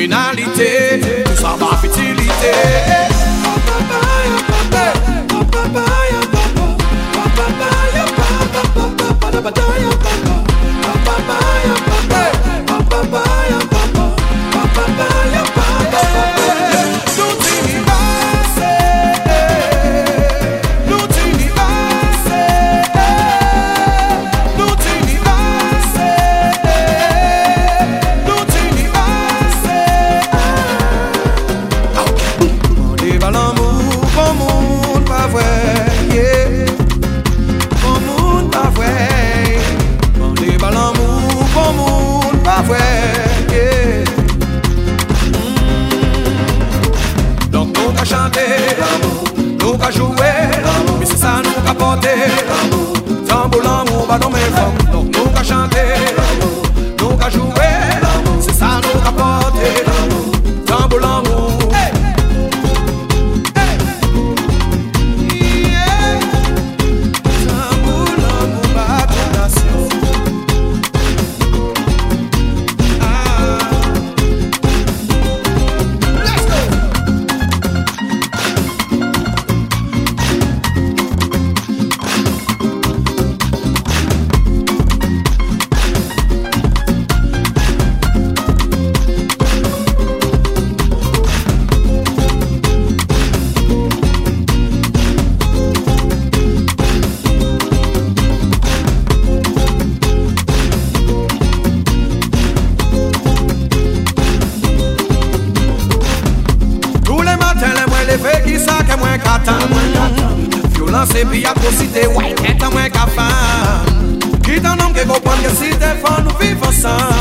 criminalité, tout ça va futilité. Nous qu'à jouer, mais c'est ça nous qu'à porter. Tambour l'amour, bah dans mes femmes. Donc nous qu'à chanter, nous qu'à jouer, c'est ça nous qu'à porter. Tambour l'amour. Violence et puis atrocité, ouais, est un moins qu'à faire. Qui t'en nomme que comprendre que si t'es fort, nous vivons ensemble.